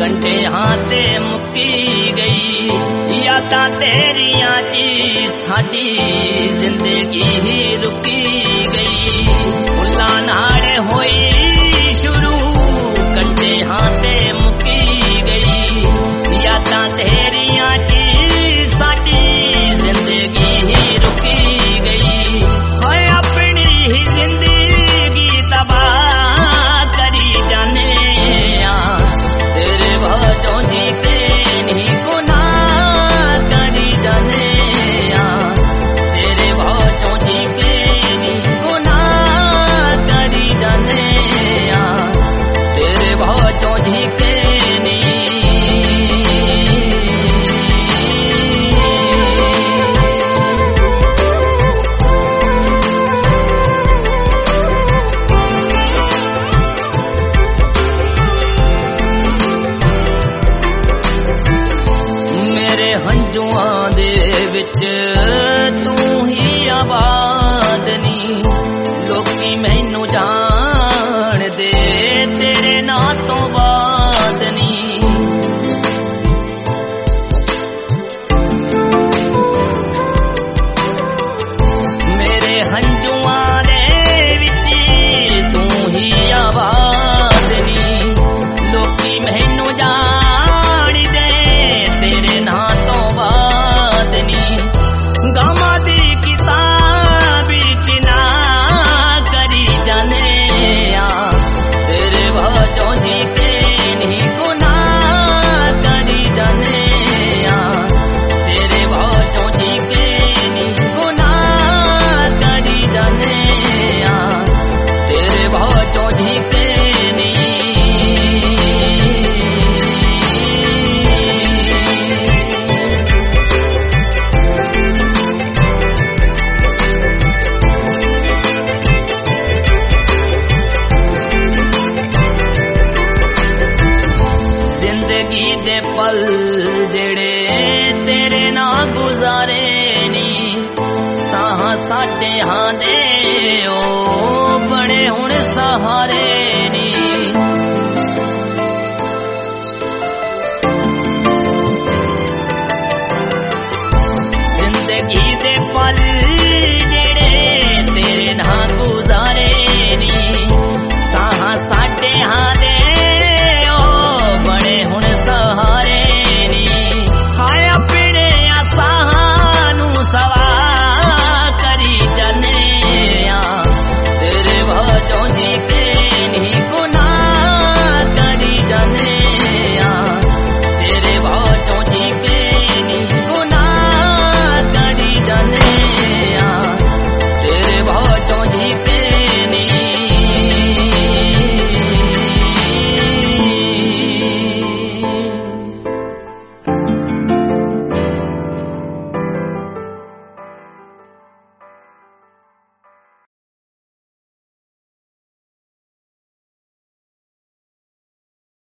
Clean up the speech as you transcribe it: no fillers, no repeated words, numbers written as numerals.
कंढे हाथे मुक्की गई यादां तेरियां ची साडी जिंदगी ही रुकी गई फुल्लां नाल होई शुरू कंढे हाथे मुक्की गई यादां तेरियां ची साडी जिंदगी ही रुकी गई हाय अपनी ही जिंदगी तबाह करी जाने तेरे बातों दी नहीं गुनाह करी जाने तेरे बातों दी नहीं गुनाह करी जाने तेरे बातों दी हंजुआं दे विच तू ही आवाज़